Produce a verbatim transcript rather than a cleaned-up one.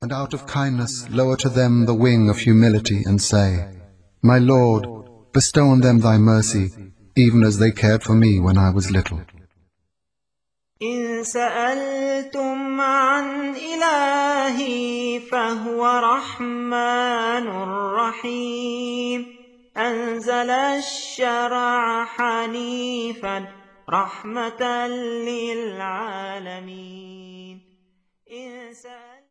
and out of kindness lower to them the wing of humility and say, My Lord, bestow on them thy mercy, even as they cared for me when I was little. إن سألتم عن إلهي فهو رحمن رحيم أنزل الشرع حنيفا رحمة للعالمين.